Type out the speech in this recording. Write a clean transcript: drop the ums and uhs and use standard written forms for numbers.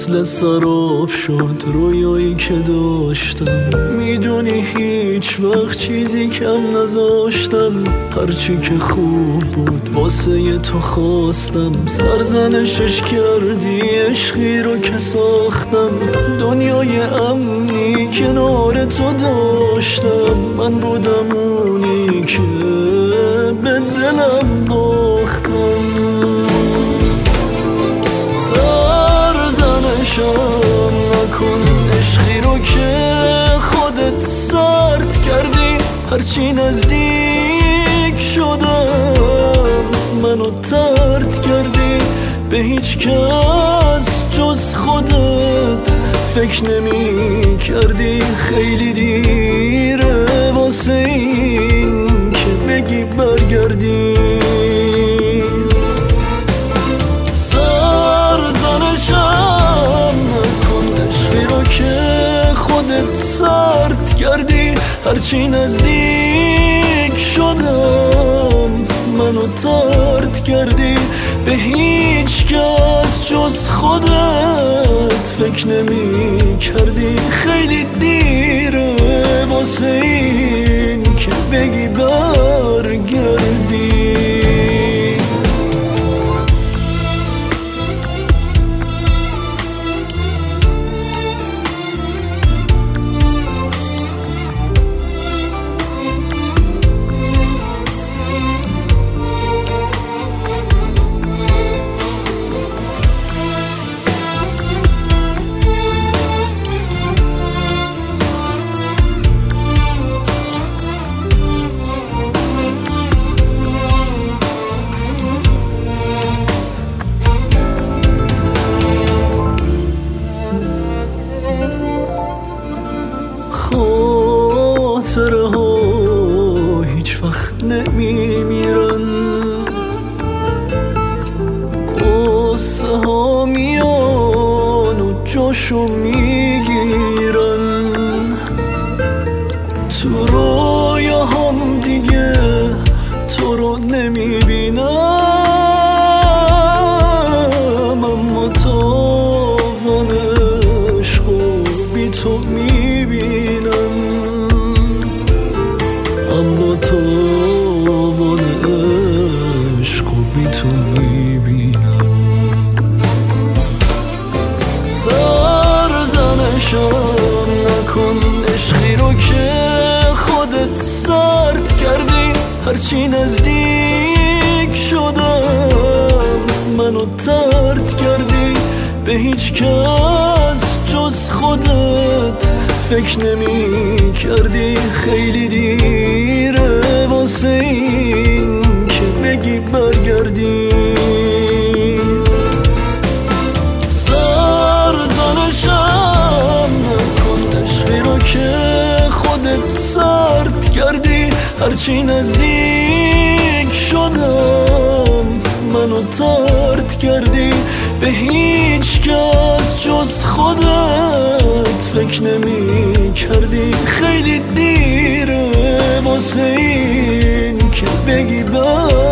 مثل سراب شد رویایی که داشتم. میدونی هیچ وقت چیزی کم نذاشتم، هرچی که خوب بود واسه تو خواستم. سرزنشش کردی عشقی رو که ساختم، دنیای امنی کنار تو داشتم. من بودم اونی که به دلم باختم. سرزنشم نکن عشقی رو که خودت سرد کردی. هرچی نزدیک شدم منو طرد کردی. به هیچ کس جز خودت فکر نمی کردی. خیلی دیره واسه این که بگی برگردی. سرزنشم نکن عشقی رو که خودت سرد کردی. هرچی نزدیک شدم منو طرد کردی. به هیچ کس جز خودت فکر نمی کردی. خیلی دیره واسه این که بگی برگردی. خاطره ها هیچ وقت نمیمیرن، قصه ها میان و جاشو میگیرن. تو رویاهام دیگه تو رو نمیبینم، اما تاوان عشق و بی تو میبینم. اما تاوان عشق و بی تو میبینم. سرزنشم نکن عشقی رو که خودت سرد کردی. هرچی نزدیک شدم منو طرد کردی. به هیچ کس جز خودت فکر نمی کردی. خیلی دیره واسه این که بگی برگردی. سرزنشم نکن عشقی رو که خودت سرد کردی. هرچی نزدیک شدم منو طرد کردی. به هیچ کس جز خودت فکر نمی کردی. خیلی دیره واسه این که بگی